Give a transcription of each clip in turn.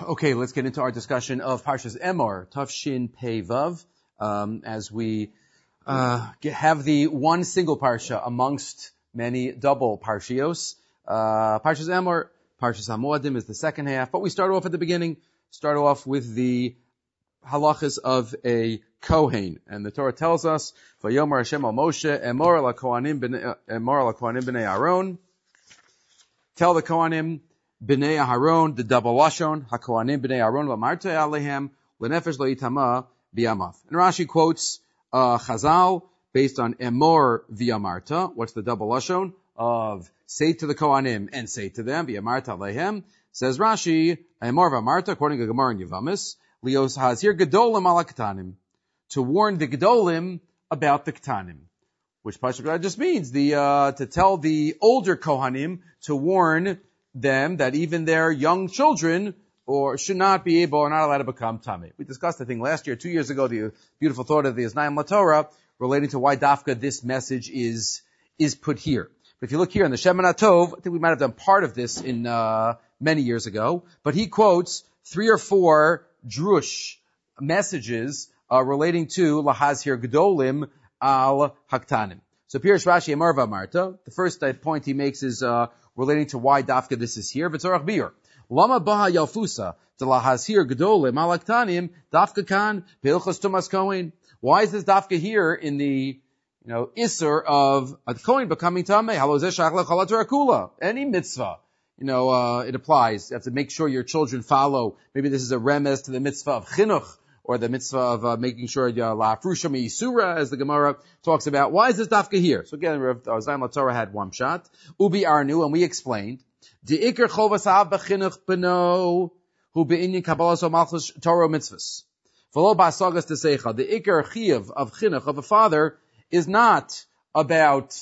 Okay, let's get into our discussion of Parshas Emor, Tafshin Pei Vav, as we have the one single parsha amongst many double parshios. Parshas Emor, Parshas HaMoadim is the second half, but we start off at the beginning, start off with the halachas of a Kohen. And the Torah tells us, Vayomer Hashem al Moshe, Emor al Kohanim b'nei Aaron. Tell the Kohanim, B'nei Aharon, the double lashon, HaKohanim B'nei Aharon, V'amarta alehem, L'nefesh lo yitama b'yamav. And Rashi quotes Chazal based on Emor v'yamarta. What's the double lashon? Of say to the Kohanim and say to them, V'yamarta alehem. Says Rashi, Emor v'yamarta, according to Gemara and Yevamis, Lios hazir gedolim ala ketanim. To warn the gedolim about the ketanim. Which Pasuk just means to tell the older Kohanim to warn them that even their young children should not be able or not allowed to become tamei. We discussed, I think, last year, 2 years ago, the beautiful thought of the Oznayim LaTorah relating to why dafka this message is put here. But if you look here in the Shemana Tov, I think we might have done part of this in many years ago, but he quotes 3 or 4 drush messages relating to lahazhir gedolim al haktanim. So Pirush Rashi Emor v'amarta. The first point he makes is relating to why dafka this is here. V'tzorach bir. Lama baha yalfusa to lahazhir gedolim al haktanim dafka kan be'ilchos tumas kohen. Why is this dafka here in the iser of a kohen becoming tamei? Halo zeh shach lechala Torah kula. Any mitzvah. It applies. You have to make sure your children follow. Maybe this is a remez to the mitzvah of chinuch, or the mitzvah of making sure la'afrusha me'isura, as the Gemara talks about. Why is this dafka here? So again, Oznayim LaTorah had one shot. Ubi arnu, and we explained. De'ikar chovas ha'av b'chinuch b'no hu be'inyan kabbalas malchus Torah mitzvahs. V'lo ba'asagas t'seicha. The ikar chiyuv of chinuch of a father is not about,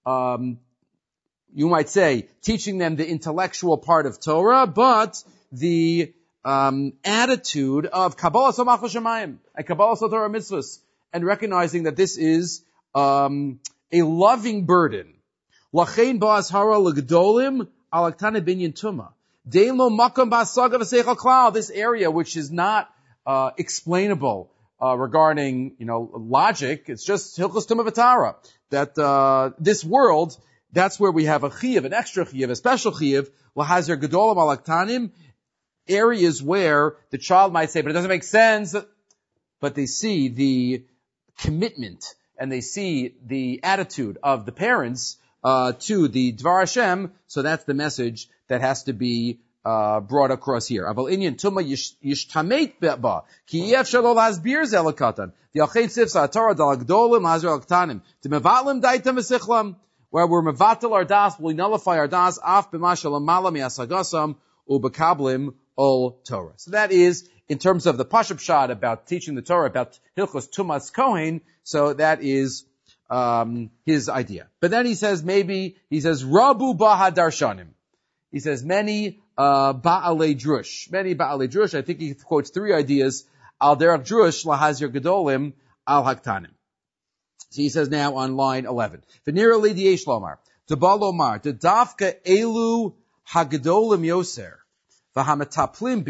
you might say, teaching them the intellectual part of Torah, but the attitude of Kabbalah Malchus Shemayim and Kabbalah Torah mitzvahs, and recognizing that this is a loving burden. Lachein ba'azhara l'gedolim al haktana binyan tuma. Dein lo makam ba'asaga v'seichel klal. This area which is not explainable regarding logic. It's just hilchos tuma v'tara. That this world, that's where we have a chiyuv, an extra chiyuv, a special chiyuv, lahazir gedolim al haktanim. Areas where the child might say, but it doesn't make sense, but they see the commitment and they see the attitude of the parents to the Dvar Hashem, so that's the message that has to be brought across here. Aval inyan tuma yishtameit ba ki yefshar lo lasbir ze lekatan v'yalchein sifsa Torah dal gdolim hazir lektanim t'mevatlim daitam v'sichlam, where we're mevatel our das, we nullify our das af b'mashal amala mi'asagasam ubekablim Ol Torah. So that is, in terms of the Pashup Shad about teaching the Torah, about Hilchos Tumas Kohen, so that is his idea. But then he says, Rabu Baha Darshanim. He says, many Ba'alei Drush. I think he quotes 3 ideas. Al Derech Drush Lahazir Gedolim Al Haktanim. So he says now on line 11. V'nira Lidi Yesh Lomar. Debalomar. Dedafka Elu Hagedolim Yoser. Maybe it's talking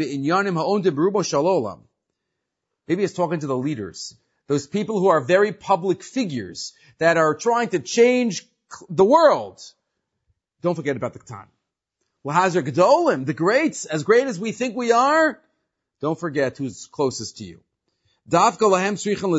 to the leaders, those people who are very public figures that are trying to change the world. Don't forget about the Katan. Lahazir Gedolim, the greats, as great as we think we are, don't forget who's closest to you. Don't give up on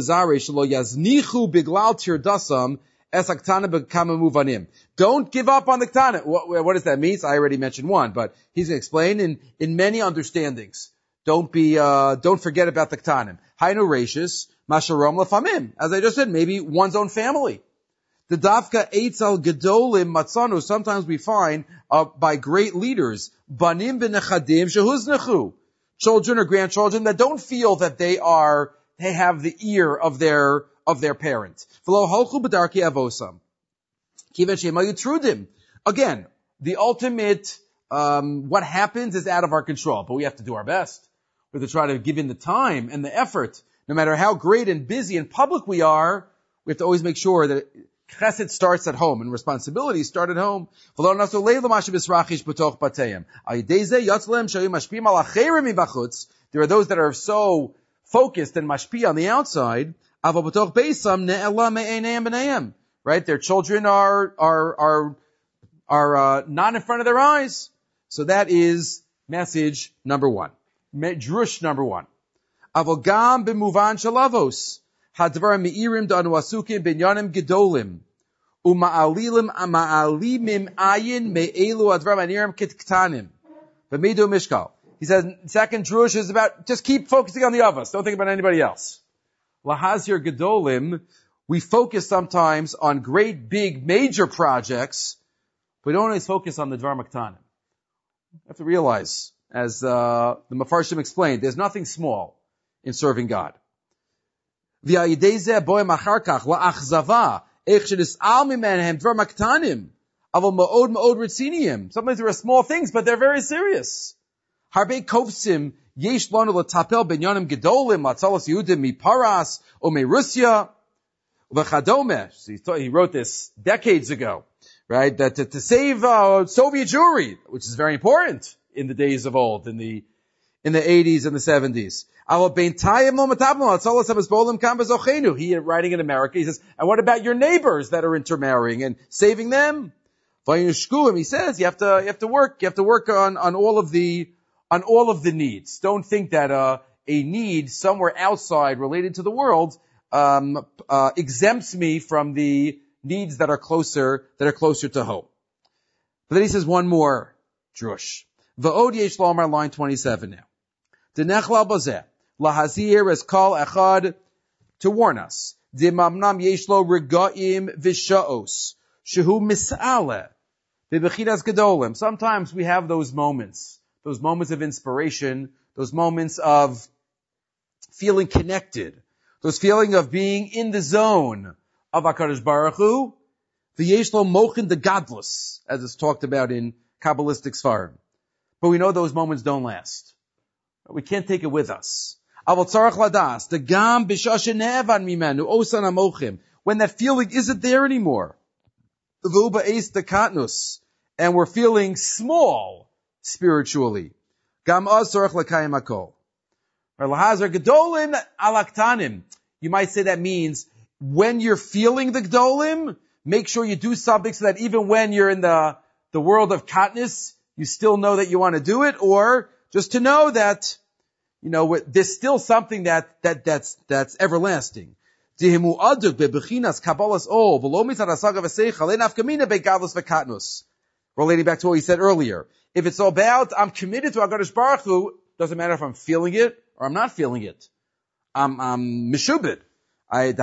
the Ketana. What does that mean? I already mentioned one, but he's going to explain in many understandings. Don't forget about the Ketanim. Hainu Rashis, Masharom Lefamim. As I just said, maybe one's own family. The Dafka Eitzel Gedolim Matzanu, sometimes we find, by great leaders, Banim B'nechadim Shehuznachu. Children or grandchildren that don't feel that they have the ear of their parent. V'lo holchu b'darki avosam. Again, the ultimate, what happens is out of our control, but we have to do our best. We have to try to give in the time and the effort. No matter how great and busy and public we are, we have to always make sure that Chesed starts at home, and responsibilities start at home. There are those that are so focused and mashpi on the outside. Right? Their children are not in front of their eyes. So that is message number one. Drush number one. Avogam b'muvan shalavos. Hadvar meirim danu asukim binyanim gedolim. Uma'alimim ayin me'elu advar manirim kitktanim. V'medu mishkal. He says, second drush is about, just keep focusing on the others. Don't think about anybody else. Lahazir gedolim, we focus sometimes on great, big, major projects, but we don't always focus on the dvar maktanim. You have to realize, as the Mefarshim explained, there's nothing small in serving God. Sometimes there are small things, but they're very serious. Harbe kovsim yesh lanu latapel benyanim gedolim latzalos Yehudim miparas o merussia v'chadome. He wrote this decades ago, right? That to save Soviet Jewry, which is very important in the days of old, in the 80s and the 70s. He writing in America, he says, and what about your neighbors that are intermarrying and saving them? He says you have to work on all of the needs. Don't think that a need somewhere outside related to the world exempts me from the needs that are closer to home. But then he says one more drush. Va'od yesh lomar, line 27 now. Denechlal bazeh lahazir es kol echad, to warn us. Dimamnam yesh lo regaim v'shaos shehu mis'ale v'bechinas gedolim. Sometimes we have those moments of inspiration, those moments of feeling connected, those feeling of being in the zone of HaKadosh Baruch Hu, v'yesh lo mochin de gadlus, as it's talked about in Kabbalistic Sfarim. But we know those moments don't last. We can't take it with us. When that feeling isn't there anymore, and we're feeling small spiritually, you might say that means when you're feeling the gdolim, make sure you do something so that even when you're in the world of katnus, you still know that you want to do it, or just to know that, there's still something that's everlasting. Relating back to what we said earlier. If it's about, I'm committed to HaKadosh Baruch Hu, doesn't matter if I'm feeling it or I'm not feeling it. I'm meshubed. And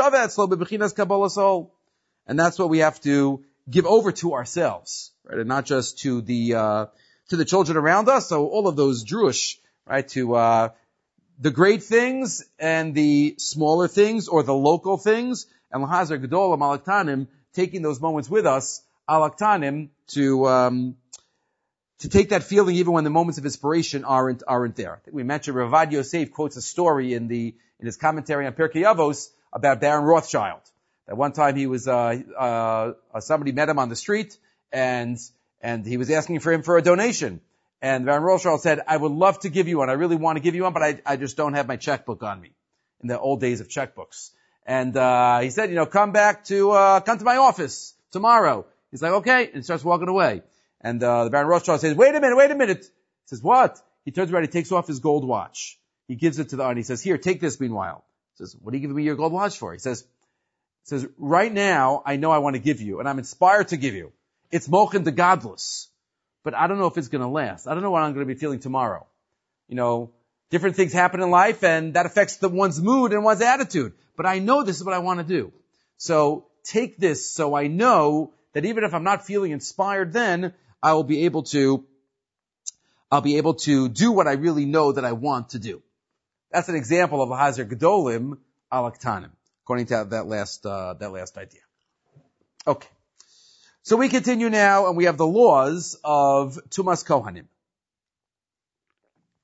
that's what we have to give over to ourselves, right? And not just to the children around us. So all of those drush, right? To, the great things and the smaller things or the local things. And Lahazar Gedol Alaktanim, taking those moments with us, Alaktanim, to take that feeling even when the moments of inspiration aren't there. I think we mentioned Ravad Yosef quotes a story in his commentary on Pirkei Avos about Baron Rothschild. That one time he was, somebody met him on the street and he was asking for him for a donation. And Baron Rothschild said, I would love to give you one. I really want to give you one, but I just don't have my checkbook on me. In the old days of checkbooks. And, he said, come to my office tomorrow. He's like, okay. And starts walking away. And, the Baron Rothschild says, wait a minute. He says, what? He turns around, he takes off his gold watch. He gives it to the aunt. He says, here, take this meanwhile. He says, what are you giving me your gold watch for? He says, right now, I know I want to give you, and I'm inspired to give you. It's mochin de gadlus. But I don't know if it's going to last. I don't know what I'm going to be feeling tomorrow. Different things happen in life, and that affects one's mood and one's attitude. But I know this is what I want to do. So take this so I know that even if I'm not feeling inspired then, I'll be able to do what I really know that I want to do. That's an example of Lahazir Gedolim Alaktanim, according to that last idea. Okay. So we continue now, and we have the laws of Tumas Kohanim.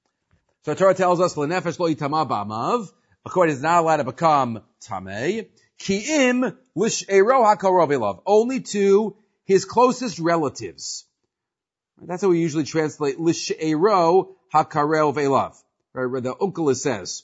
So the Torah tells us, "L'nefesh lo yitama ba'amav." A kohen is not allowed to become tamei. Ki'im l'she'ero ha'karov elav. Only to his closest relatives. That's how we usually translate l'she'ero ha'karov elav. Right, where the Onkelos says,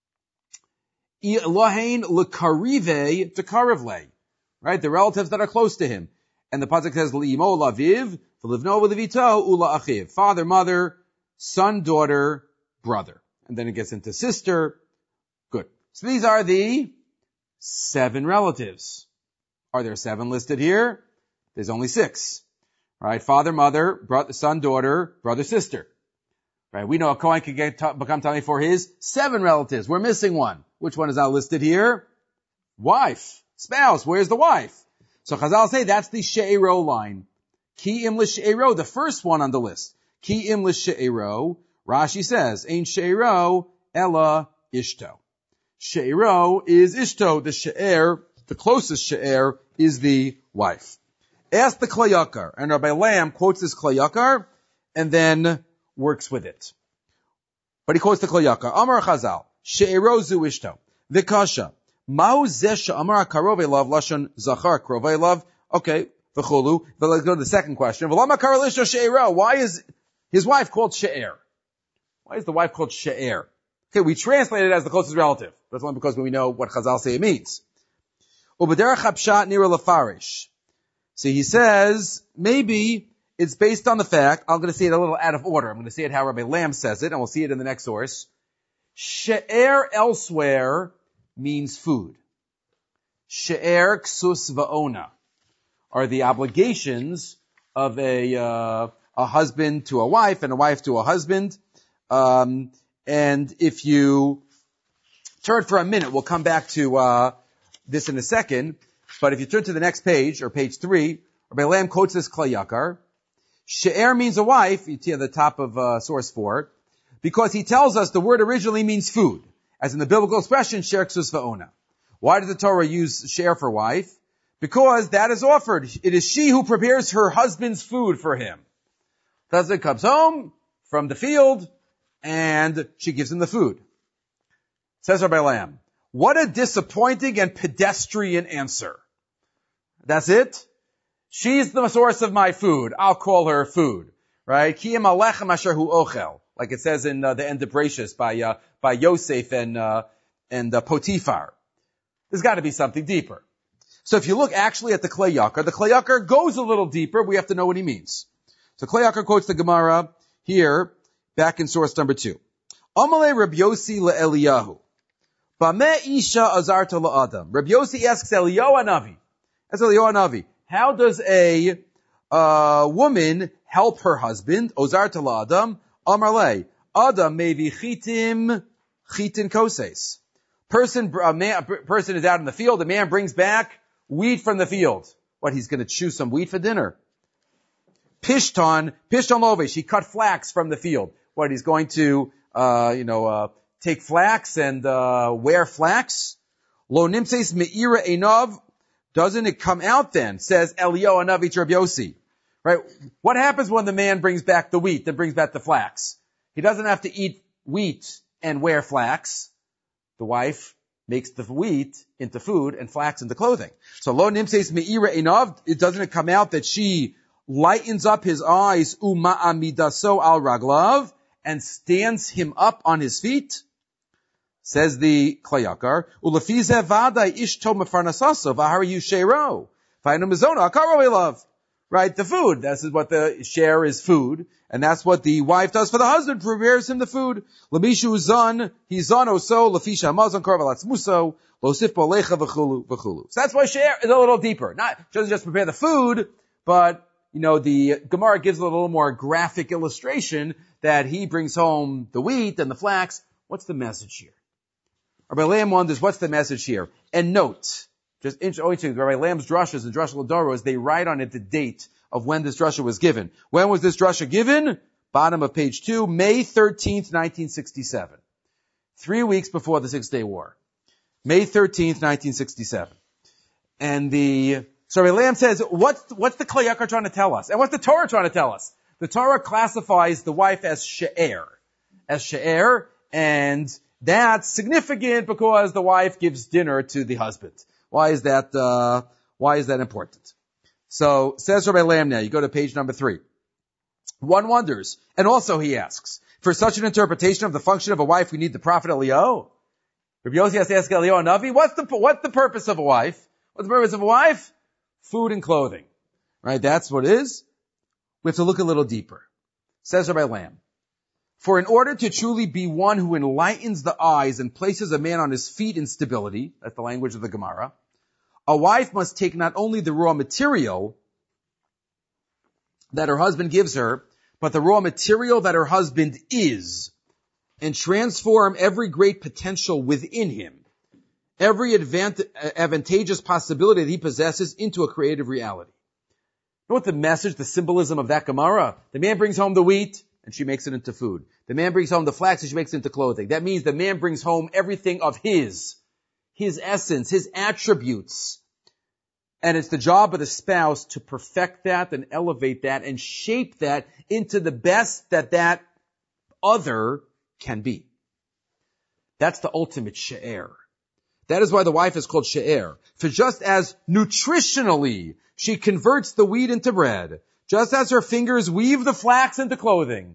Elohein l'karive t'karivle. Right, the relatives that are close to him. And the pasuk says, L'imo laviv, v'livno v'livito ula achiv. Father, mother, son, daughter, brother. And then it gets into sister. Good. So these are the 7 relatives. Are there 7 listed here? There's only 6. Right? Father, mother, brother, son, daughter, brother, sister. Right? We know a Kohen can become Tamei for his 7 relatives. We're missing one. Which one is not listed here? Wife. Spouse. Where's the wife? So Chazal say that's the she'ero line. Ki im l'she'ero, the first one on the list. Ki im l'she'ero. Rashi says, Ein she'ero ella ishto. She'ero is ishto. The she'er, the closest she'er, is the wife. Ask the Klei Yakar. And Rabbi Lamb quotes this Klei Yakar and then works with it. But he quotes the Klei Yakar. Amar Chazal, she'ero zu ishto. Vikasha. Ma'u zeh she'amar karov elav lashon zachar karov elav. Okay, v'chulu. But let's go to the second question. V'lama kara l'ishto she'ero. Why is his wife called she'er? Why is the wife called she'er? Okay, we translate it as the closest relative. That's only because we know what Chazal say it means. U'b'derech hapshat nira lefarish. See, he says, maybe it's based on the fact, I'm going to say it a little out of order. I'm going to say it how Rabbi Lamb says it, and we'll see it in the next source. She'er elsewhere means food. She'er ksus va'ona are the obligations of a husband to a wife and a wife to a husband. And if you turn for a minute, we'll come back to this in a second. But if you turn to the next page, or page 3, Rabbi Lamb quotes this Klei Yakar. She'er means a wife, you see at the top of source 4, because he tells us the word originally means food, as in the biblical expression, she'er ksus va'ona. Why did the Torah use she'er for wife? Because that is offered. It is she who prepares her husband's food for him. The husband comes home from the field, and she gives him the food. Says Rabbi Lamb, what a disappointing and pedestrian answer. That's it? She's the source of my food. I'll call her food. Right? Kiyam alechem asher hu ochel. Like it says in the end of Bereshis by Yosef and Potiphar. There's got to be something deeper. So if you look actually at the Klei Yakar goes a little deeper. We have to know what he means. So Klei Yakar quotes the Gemara here, back in source number 2. Amalei Reb Yossi le'Eliyahu. Bameh isha azarta la'adam. Reb Yossi asks Eliyahu Hanavi. That's Eliyahu Hanavi. How does a woman help her husband? Ozarta la'adam. Amarle. Adam maybe chitin koses. Person is out in the field. A man brings back wheat from the field. What, he's going to chew some wheat for dinner? Pishton lovesh. He cut flax from the field. What, he's going to, take flax and, wear flax? Lo nimses me'ira einav. Doesn't it come out then? Says Eliyahu Hanavi to Reb Yossi. Right? What happens when the man brings back the wheat, then brings back the flax? He doesn't have to eat wheat and wear flax. The wife makes the wheat into food and flax into clothing. So lo nimses me'ira einav. It doesn't come out that she lightens up his eyes, uma'amidaso al raglav, and stands him up on his feet? Says the Klei Yakar, ulefize vadai ishto mefarnasaso v'harayu she'ero v'aynu mizona akaro elav. Right, the food. This is what the share is, food, and that's what the wife does for the husband, prepares him the food. Lemishu zan, he zan oso, lefisha mazon karvalatz muso, losif bolecha v'chulu v'chulu. So that's why share is a little deeper. Not doesn't just prepare the food, but the Gemara gives a little more graphic illustration that he brings home the wheat and the flax. What's the message here? Rabbi Lamb wonders, what's the message here? And note, just interesting, Rabbi Lamb's drashas and drasha l'doros, they write on it the date of when this drasha was given. When was this drasha given? Bottom of page 2, May 13th, 1967. 3 weeks before the 6-Day War. May 13th, 1967. And so Rabbi Lamb says, what's the Klei Yakar trying to tell us? And what's the Torah trying to tell us? The Torah classifies the wife as she'er. And that's significant because the wife gives dinner to the husband. Why is that important? So, says Rabbi Lamb now, you go to page number 3. One wonders, and also he asks, for such an interpretation of the function of a wife, we need the prophet Eliyahu. Rabbi Yossi has to ask Eliyahu Navi, what's the purpose of a wife? What's the purpose of a wife? Food and clothing. Right? That's what it is. We have to look a little deeper. Says Rabbi Lamb, for in order to truly be one who enlightens the eyes and places a man on his feet in stability, that's the language of the Gemara, a wife must take not only the raw material that her husband gives her, but the raw material that her husband is, and transform every great potential within him, every advantageous possibility that he possesses into a creative reality. You know what the message, the symbolism of that Gemara? The man brings home the wheat, and she makes it into food. The man brings home the flax, and she makes it into clothing. That means the man brings home everything of his essence, his attributes. And it's the job of the spouse to perfect that and elevate that and shape that into the best that other can be. That's the ultimate she'er. That is why the wife is called she'er. For just as nutritionally she converts the wheat into bread, just as her fingers weave the flax into clothing,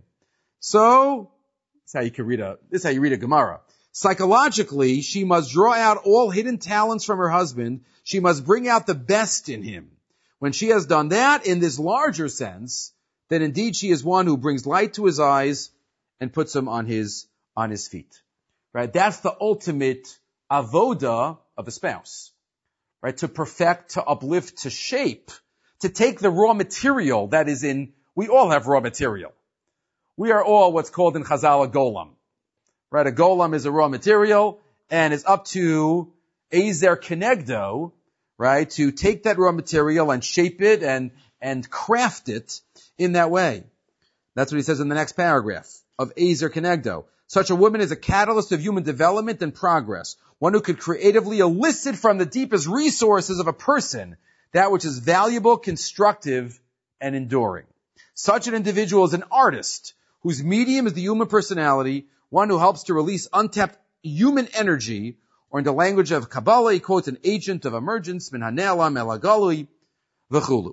so this is how you read a Gemara. Psychologically, she must draw out all hidden talents from her husband. She must bring out the best in him. When she has done that in this larger sense, then indeed she is one who brings light to his eyes and puts him on his feet. Right? That's the ultimate avoda of a spouse. Right? To perfect, to uplift, to shape, to take the raw material that is in, we all have raw material. We are all what's called in Chazal a golem. Right? A golem is a raw material, and it's up to Ezer Kenegdo, right, to take that raw material and shape it and craft it in that way. That's what he says in the next paragraph of Ezer Kenegdo. Such a woman is a catalyst of human development and progress, one who could creatively elicit from the deepest resources of a person that which is valuable, constructive, and enduring. Such an individual is an artist whose medium is the human personality, one who helps to release untapped human energy, or in the language of Kabbalah, he quotes an agent of emergence, min hane'elam el hagalui, v'chulu.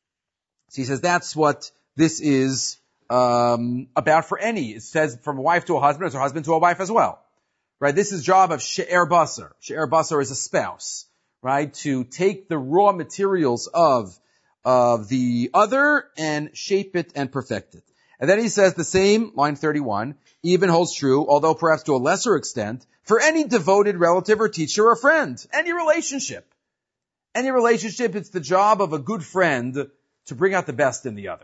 So he says that's what this is about for any. It says from a wife to a husband, it's a husband to a wife as well. Right? This is job of she'er basar. She'er basar is a spouse, right? To take the raw materials of the other and shape it and perfect it. And then he says the same, line 31, even holds true, although perhaps to a lesser extent, for any devoted relative or teacher or friend. Any relationship. Any relationship, it's the job of a good friend to bring out the best in the other.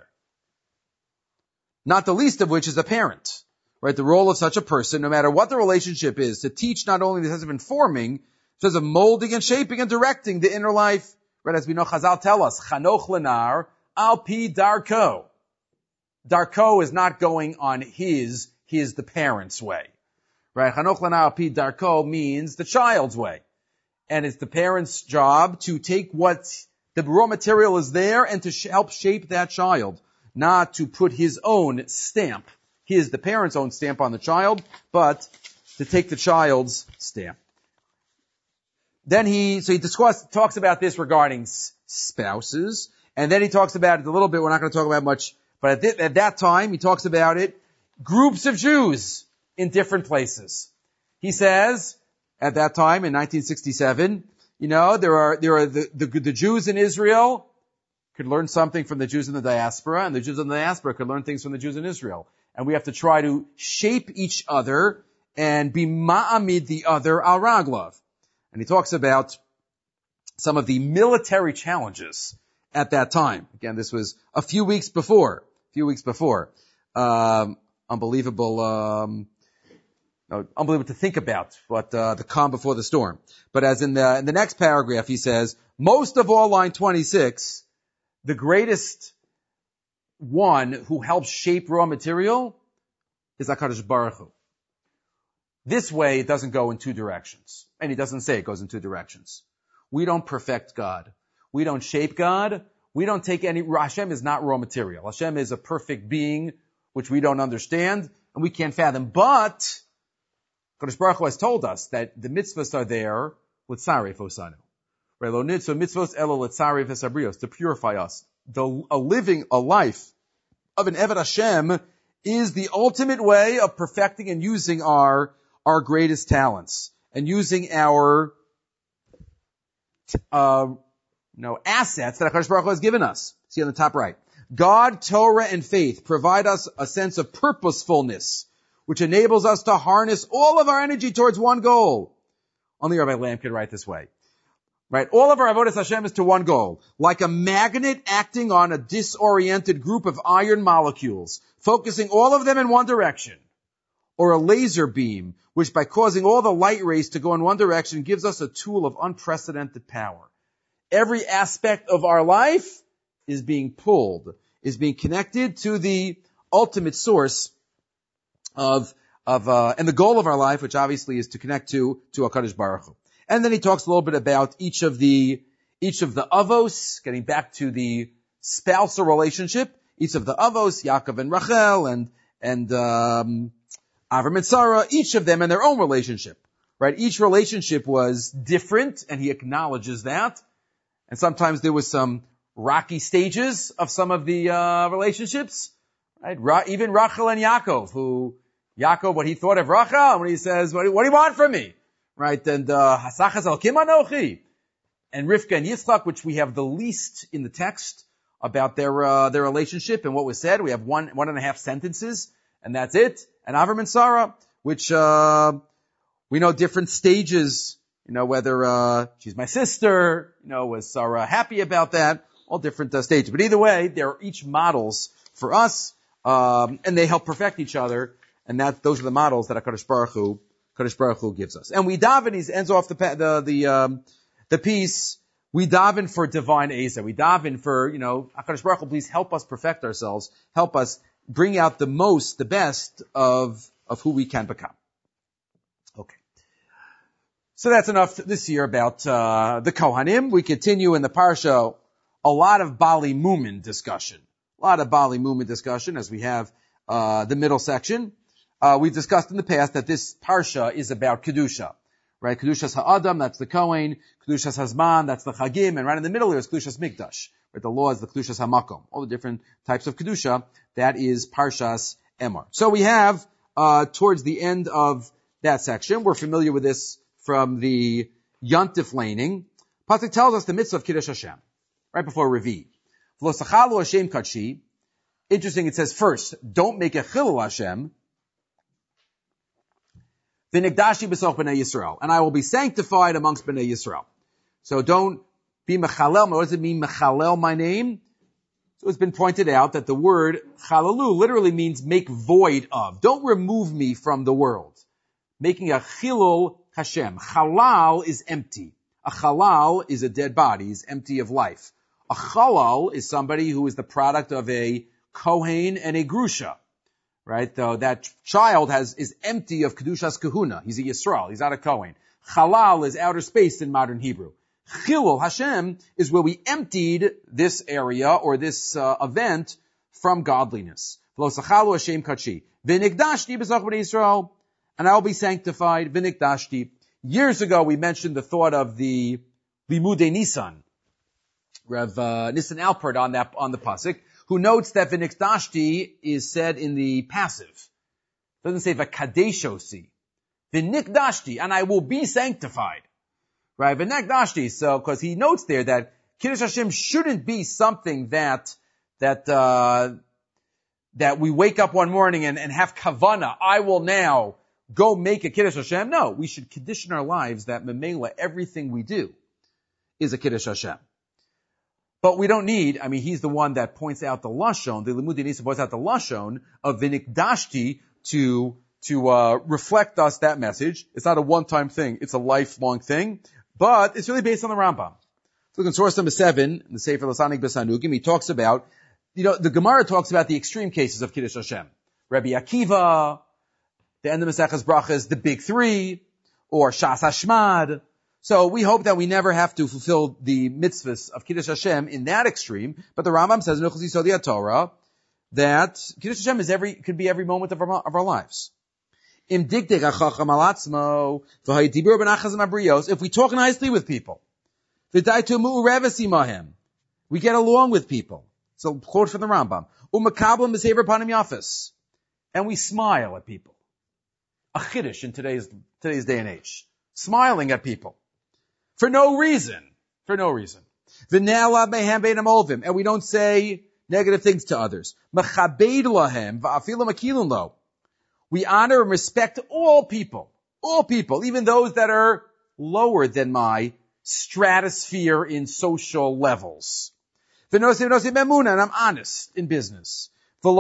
Not the least of which is a parent. Right? The role of such a person, no matter what the relationship is, to teach not only the sense of informing, the sense of molding and shaping and directing the inner life. Right? As we know, Chazal tell us, Chanoch lenar al pi darko. Darko is not going on his the parent's way. Right? Chanoch lenar al pi darko means the child's way. And it's the parent's job to take what the raw material is there and to help shape that child. Not to put his own stamp, the parent's own stamp on the child, but to take the child's stamp. Then he talks about this regarding spouses, and then he talks about it a little bit, we're not going to talk about much, but at that time, he talks about it, groups of Jews in different places. He says, at that time, in 1967, there are the Jews in Israel could learn something from the Jews in the diaspora, and the Jews in the diaspora could learn things from the Jews in Israel. And we have to try to shape each other and be ma'amid the other al raglav. And he talks about some of the military challenges at that time. Again, this was a few weeks before. Unbelievable to think about, but the calm before the storm. But as in the next paragraph, he says, most of all, line 26, the greatest one who helps shape raw material is HaKadosh Baruch Hu. This way, it doesn't go in two directions. And he doesn't say it goes in two directions. We don't perfect God. We don't shape God. We don't take Hashem is not raw material. Hashem is a perfect being, which we don't understand, and we can't fathom. But HaKadosh Baruch Hu has told us that the mitzvahs are there with Sarei Fosanu. Right? Lo nitzah mitzvos elo letzari v'sabrios, to purify us. A life of an Eved Hashem is the ultimate way of perfecting and using our greatest talents and using our assets that HaKadosh Baruch Hu has given us. See on the top right. God, Torah, and faith provide us a sense of purposefulness, which enables us to harness all of our energy towards one goal. Only Rabbi Lamb could write this way. Right? All of our avodas Hashem is to one goal. Like a magnet acting on a disoriented group of iron molecules, focusing all of them in one direction. Or a laser beam, which by causing all the light rays to go in one direction gives us a tool of unprecedented power. Every aspect of our life is being pulled, is being connected to the ultimate source and the goal of our life, which obviously is to connect to HaKadosh Baruch Hu. And then he talks a little bit about each of the avos, getting back to the spousal relationship, each of the avos, Yaakov and Rachel, and Avram and Sarah, each of them in their own relationship, right? Each relationship was different, and he acknowledges that. And sometimes there was some rocky stages of some of the relationships, right? Even Rachel and Yaakov, what he thought of Rachel, when he says, what do you want from me? Right? And Hasachas Elokim Anochi. And Rivka and Yitzchak, which we have the least in the text about their relationship and what was said. We have one and a half sentences, and that's it. And Avram and Sarah, which we know different stages, whether she's my sister, was Sarah happy about that, all different stages. But either way, they're each models for us, and they help perfect each other, and those are the models that HaKadosh Baruch Hu gives us. And we daven, he ends off the piece, we daven for divine Eza. We daven for, HaKadosh Baruch Hu, please help us perfect ourselves, help us bring out the best of who we can become. Okay. So that's enough this year about the Kohanim. We continue in the Parsha, a lot of Bali Mumin discussion. As we have the middle section. We've discussed in the past that this Parsha is about Kedusha. Right? Kedushas Ha'adam, that's the Kohen. Kedushas Hazman, that's the Chagim. And right in the middle here is Kedushas Mikdash. Right? The law is the Kedushas HaMakom. All the different types of Kedusha. That is Parshas Emor. So we have, towards the end of that section, we're familiar with this from the Yontif laning. Pasuk tells us the mitzvah of Kiddush Hashem. Right before Revi. V'lo sachalu Hashem kadshi. Interesting, it says first, don't make a chilul Hashem. V'nigdashi b'soch b'nei Yisrael. And I will be sanctified amongst b'nei Yisrael. So don't be mechalel. What does it mean, mechalel, my name? So it's been pointed out that the word chalalu literally means make void of. Don't remove me from the world. Making a chilul Hashem. Halal is empty. A halal is a dead body, is empty of life. A chalal is somebody who is the product of a kohen and a grusha. Right? Though that child is empty of Kedushas Kahuna. He's a Yisrael. He's not a Kohen. Halal is outer space in modern Hebrew. Chilul Hashem is where we emptied this area or this event from godliness. V'lo sachalu Hashem kadshi. V'nigdashti b'soch b'nei Yisrael. And I will be sanctified. V'nigdashti. Years ago we mentioned the thought of the Limudei Nisan. Rev Nisan Alpert on the pasuk, who notes that v'nikdashti is said in the passive. It doesn't say v'kadeshosi. V'nikdashti, and I will be sanctified. Right? V'nikdashti, so, cause he notes there that Kiddush Hashem shouldn't be something that we wake up one morning and have kavana. I will now go make a Kiddush Hashem. No, we should condition our lives that memela, everything we do is a Kiddush Hashem. But we don't need, he's the one that points out the Lashon, the Limudei Nisan points out the Lashon of V'nikdashti to reflect us that message. It's not a one-time thing, it's a lifelong thing, but it's really based on the Rambam. So look in source number 7, in the Sefer Lasanik B'Sanugim, he talks about, the Gemara talks about the extreme cases of Kiddush Hashem. Rabbi Akiva, the end of Maseches Brachas, the big three, or Shas Hashmad. So we hope that we never have to fulfill the mitzvahs of Kiddush Hashem in that extreme. But the Rambam says in Hilchos Yisodei Torah that Kiddush Hashem could be every moment of our lives. If we talk nicely with people, V'daitu mu'ureves imahem. We get along with people. So, quote from the Rambam. U'makablam b'sever panim yafis. And we smile at people. A chiddush in today's day and age. Smiling at people. For no reason. V'ne'ala mehem beinam olvim. And we don't say negative things to others. Mechabeid lahem va'afilu makilun lo. We honor and respect all people, even those that are lower than my stratosphere in social levels. And I'm honest in business. And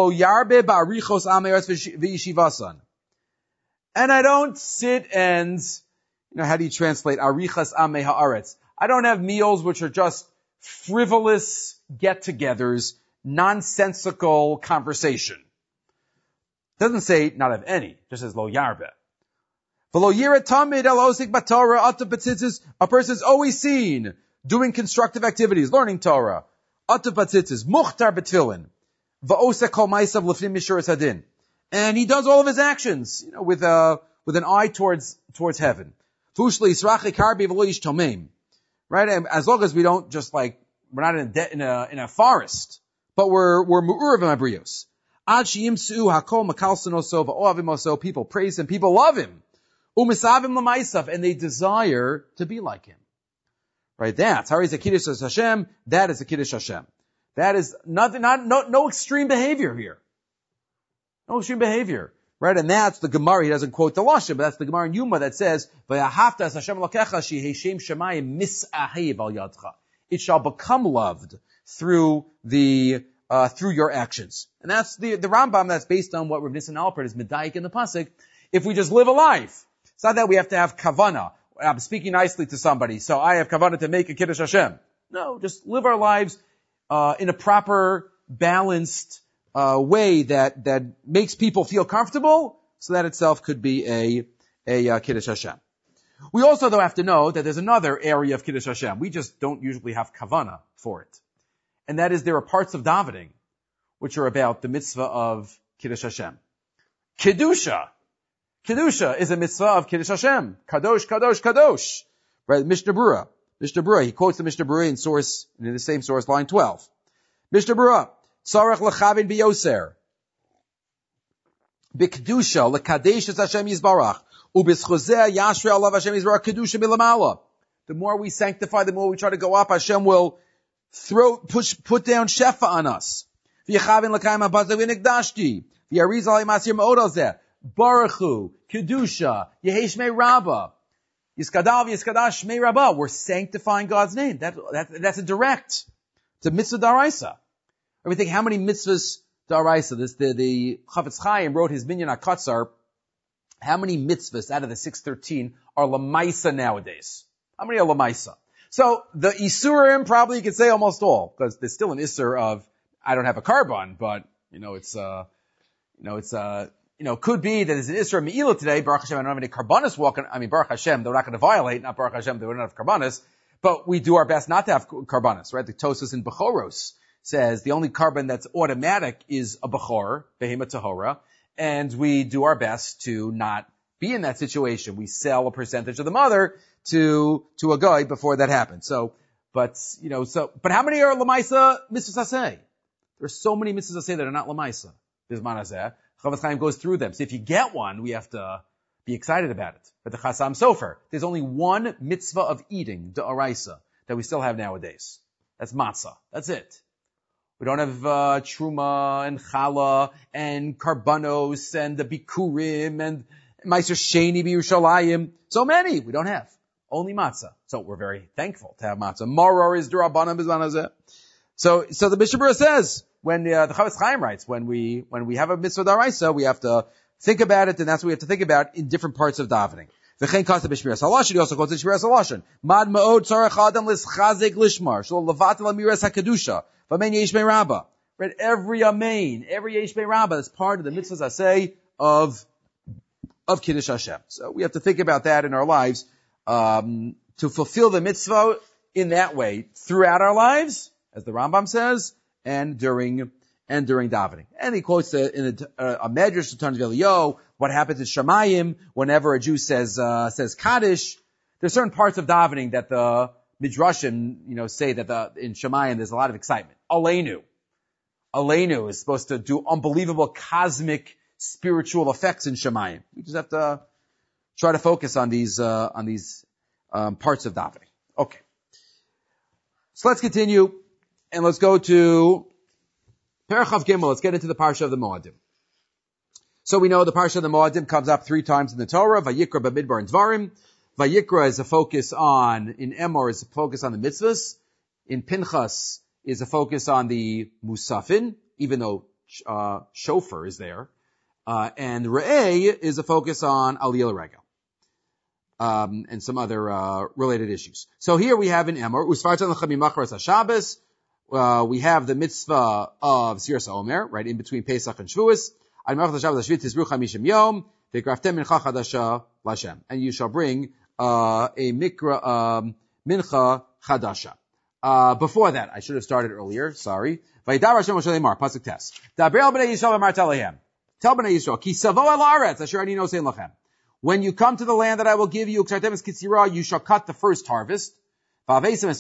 I don't sit and, how do you translate arichas ame haaretz? I don't have meals which are just frivolous get-togethers, nonsensical conversation. Doesn't say not have any, just says lo yarbe. A person's always seen doing constructive activities, learning Torah. Muchtar betfilin. And he does all of his actions, with an eye towards heaven. Right? And as long as we don't just we're not in a forest, but we're mu'urav abrios. People praise him, people love him. And they desire to be like him. Right? That's how he's a kiddush Hashem. That is a kiddush Hashem. That is no extreme behavior here. No extreme behavior. Right? And that's the Gemara. He doesn't quote the Lashon, but that's the Gemara in Yuma that says, it shall become loved through your actions. And that's the Rambam that's based on what Rav Nissen Alpert is medayik in the pasuk. If we just live a life, it's not that we have to have kavana. I'm speaking nicely to somebody, so I have kavana to make a kiddush Hashem. No, just live our lives in a proper, balanced way that makes people feel comfortable, so that itself could be a kiddush Hashem. We also, though, have to know that there's another area of kiddush Hashem. We just don't usually have kavana for it. And that is, there are parts of davening which are about the mitzvah of Kiddush Hashem. Kedusha is a mitzvah of Kiddush Hashem. Kadosh, Kadosh, Kadosh. Right? Mishnah Berurah. He quotes the Mishnah Berurah in the same source, line 12. Mishnah Berurah. Tzarech lechavin biyoser. B'kedusha lekadesh es Hashem yizbarach. U'b'schozeh yashre alav Hashem yizbarach kedusha milamala. The more we sanctify, the more we try to go up, Hashem will put down shefa on us. Baruchu, Kedusha, Yeheshmei Rabbah, Yiskadav, Yiskadash, Shmei Rabbah. We're sanctifying God's name. That's a direct. It's a mitzvah daraisa. We think how many mitzvahs daraisa? The Chafetz Chaim wrote his Minyan HaKatzar. How many mitzvahs out of the 613 are lamaisa nowadays? How many are lamaisa? So the Isurim, probably you could say almost all, because there's still an Isur of, I don't have a carbon, but, could be that there's an Isur of Me'ilah today. Baruch Hashem, I don't have any carbonis walking. Baruch Hashem, they're not going to violate, not Baruch Hashem, they don't have carbonis, but we do our best not to have carbonis, right? The Tosfos in Bechoros says the only carbon that's automatic is a Bechor, Behema Tahora, and we do our best to not be in that situation. We sell a percentage of the mother to a guy before that happens. But how many are Lamaisa mitzvahs aseh? There are so many mitzvahs aseh that are not Lamaisa. Bizman hazeh. Chafetz Chaim goes through them. So if you get one, we have to be excited about it. But the Chasam Sofer, there's only one mitzvah of eating, D'Oraisa, that we still have nowadays. That's matzah. That's it. We don't have truma and challah and karbanos and the bikurim and Meiser Sheni b'Yushalayim. So many we don't have. Only matzah. So we're very thankful to have matzah. Maror is d'Rabbanan b'zman hazeh. So the Mishnah Berurah says, when the Chafetz Chaim writes, when we have a mitzvah daraisa, we have to think about it, and that's what we have to think about in different parts of davening. V'chein kasa b'shmiras halashon, he also calls it shmiras halashon. Mad ma'od tzarech adam l'schazek lishmar, shlo levatel amiras hakadusha, v'amen yesh mei rabbah. Right? Every amen, every yesh mei rabbah is part of the mitzvahs aseh of Kiddush Hashem. So we have to think about that in our lives, to fulfill the mitzvah in that way throughout our lives, as the Rambam says, and during davening. And he quotes a medrash in terms of Eliyahu, what happens in Shamayim whenever a Jew says Kaddish. There's certain parts of davening that the Midrashim, say that in Shemayim there's a lot of excitement. Aleinu is supposed to do unbelievable cosmic spiritual effects in Shemayim. We just have to try to focus on these parts of davening. Okay. So let's continue and let's go to Parachav Gimel. Let's get into the Parsha of the Moadim. So we know the Parsha of the Moadim comes up 3 times in the Torah, Vayikra, Bamidbar, and Dvarim. Vayikra is a focus in Emor is a focus on the mitzvahs. In Pinchas is a focus on the Musafin, even though Shofar is there. And Re'eh is a focus on Aliyah Rega. And some other related issues. So here we have in Emor, Usfartan L'chamimachras HaShabbos. We have the mitzvah of Siras Omer, right, in between Pesach and Shavuos. And you shall bring a mikra mincha chadasha. Before that, I should have started earlier. Sorry. Pasuk test. Tell Bnei Yisrael, Ki savo el haaretz asher ani nosein lachem. When you come to the land that I will give you, you shall cut the first harvest. You bring the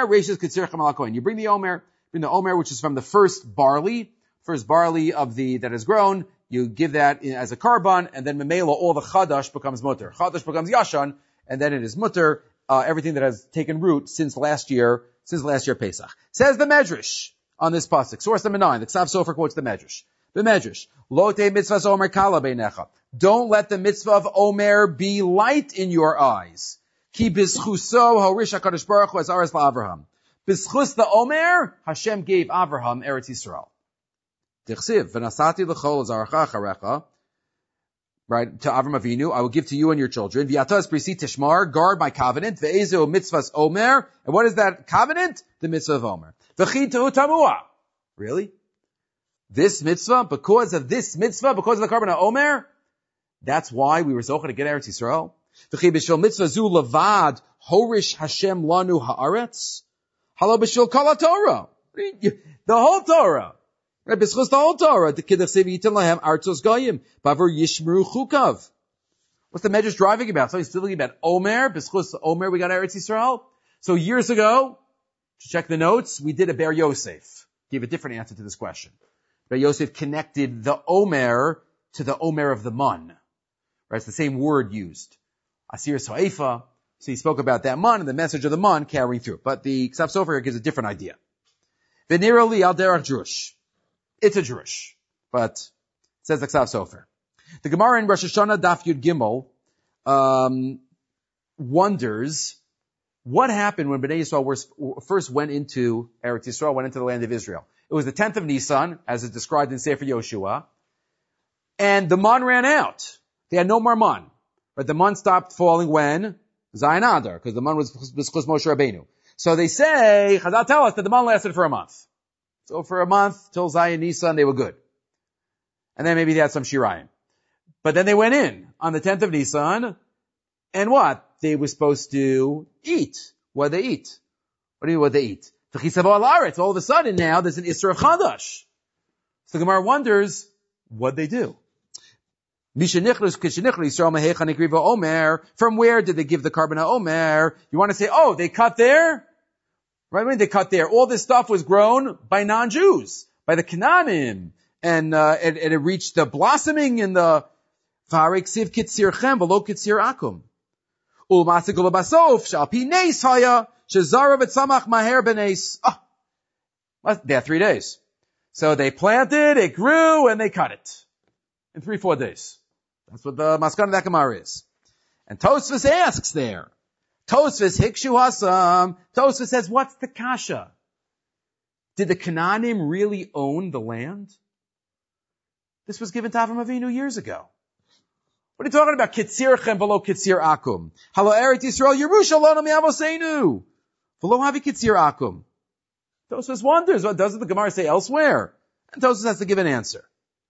omer, which is from the first barley that is grown. You give that as a karban, and then memela, all the chadash becomes mutter. Chadash becomes yashan, and then it is mutter, everything that has taken root since last year Pesach. Says the Medrash on this pasuk, source number 9, the Ksav Sofer quotes the Medrash. The Medrash, Lo te mitzvahs omer kala beinecha. Don't let the mitzvah of omer be light in your eyes. Ki bizchuso horish HaKadosh Baruch Hu as aras la'Avraham. Bizchus the omer, Hashem gave Avraham Eretz Yisrael. Tichsiv, v'nasati l'chol azaracha acharecha. Right, to Avram Avinu, I will give to you and your children. V'yatas brisi tishmar, guard my covenant. Ve'ezu mitzvahs omer. And what is that covenant? The mitzvah of omer. V'chi tehu tamua. Really? This mitzvah, because of the carbon of omer, that's why we were zocheh to get Eretz Yisrael. V'chi b'shel mitzvah zu levad horish Hashem lanu haaretz. Halo b'shel kol Torah. The whole Torah. Right, b'schus the whole Torah. The kidduch sevi yitin lahem artzos goyim bavur yishmeru chukav. What's the Medrash driving about? So he's speaking about omer. B'schus omer, we got Eretz Yisrael. So years ago, to check the notes, we did a Ber Yosef. Gave a different answer to this question. Ber Yosef connected the omer to the omer of the mun. Right, it's the same word used. Asir So'efa. So he spoke about that mun and the message of the mun carrying through. But the Ksav Sofer here gives a different idea. V'nira li al derech drush. It's a drush. But, says the Ksav Sofer. The Gemara in Rosh Hashanah Daf Yud Gimel, wonders what happened when Bnei Yisrael first went into Eretz Yisrael, went into the land of Israel. It was the 10th of Nisan, as is described in Sefer Yoshua, and the man ran out. They had no more man. But the man stopped falling when? Zayin Adar, because the man was B'schus Moshe Rabbeinu. So they say, Chazal tell us that the man lasted for a month. So for a month, till Zayin Nisan, they were good. And then maybe they had some Shirayim. But then they went in on the 10th of Nisan, and what? They were supposed to eat. What did they eat? What do you mean what they eat? All of a sudden now, there's an Isra of Chadash. So the Gemara wonders, what they do? From where did they give the carbon omer? You want to say, oh, they cut there? Right, when they cut there, all this stuff was grown by non-Jews, by the Canaanim, and it reached the blossoming in the V'areksiv kitzirchem v'lo kitzir akum. Ulmasikul basof shalpi neis haya shezara v'tzamach maher b'neis. They had 3 days. So they planted, it grew, and they cut it. In 3-4 days. That's what the Maskan of that Gemara is. And Tosfos asks there. Tosfos hikshu hasam. Tosfos says, what's the kasha? Did the Canaanim really own the land? This was given to Avram Avinu years ago. What are you talking about? Kitzirchem v'lo kitzir akum. Halo Eretz Yisrael Yerusha lo mi'avoseinu. V'lo havi kitzir akum. Tosfos wonders, what doesn't the Gemara say elsewhere? And Tosfos has to give an answer.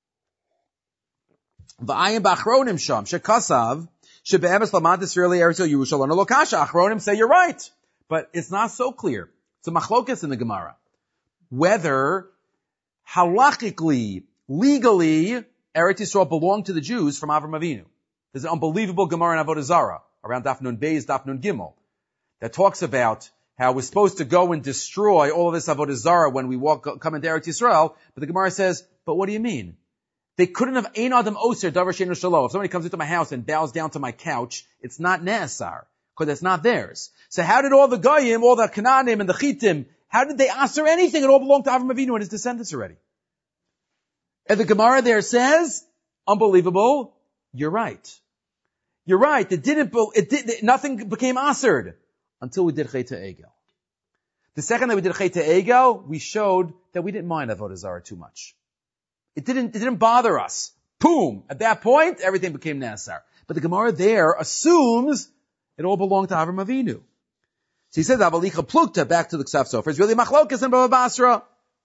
V'ayim b'achronim sham shekasav shebe'emes lamad Yisrael Eretz Yerusha lo lokasha. Achronim say you're right, but it's not so clear. It's a machlokas in the Gemara. Whether halachically, legally, Eretz Yisrael belonged to the Jews from Avram Avinu. There's an unbelievable Gemara in Avodah Zarah, around Daf Nun Beis, Daf Nun Gimel, that talks about how we're supposed to go and destroy all of this Avodah Zarah when we come into Eretz Yisrael. But the Gemara says, but what do you mean? They couldn't have Ein Adam Oser Davar Sheinu Shelo. If somebody comes into my house and bows down to my couch, it's not Ne'asar, because it's not theirs. So how did all the Goyim, all the Canaanim and the Chitim, how did they aser anything? It all belonged to Avram Avinu and his descendants already. And the Gemara there says, unbelievable, you're right. You're right. Nothing became asered until we did Chet Egel. The second that we did Chet Egel, we showed that we didn't mind Avodah Zarah too much. It didn't bother us. Boom! At that point, everything became Nasar. But the Gemara there assumes it all belonged to Avram Avinu. So he says, Avalicha Plukta, back to the Ksav Sofer. It's really Machlokas and Bava Basra.